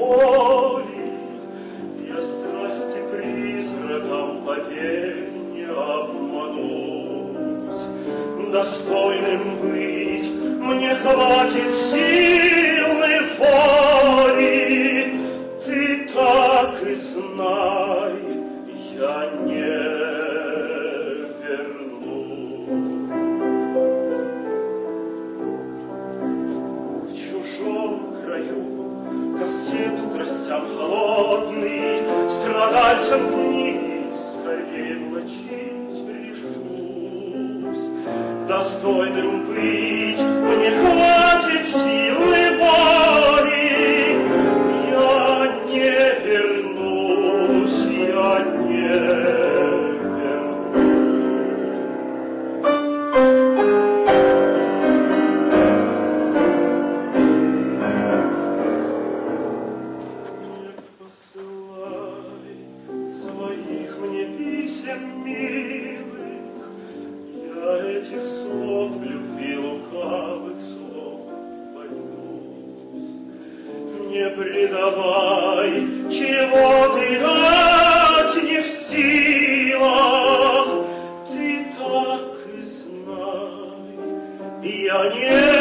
воли, я страсти призраком поверь не обманусь. Достойным быть мне хватит силы воли, ты так и знай, я не вернусь. В чужом краю ко всем страстям холодный, страдальцем вниз скорее влачить решусь. Достойным быть мне хватит силы воли, я не вернусь, я не милых, я этих слов любви лукавых слов боюсь. Не предавай, чего ты дать не в силах, ты так и знай, я не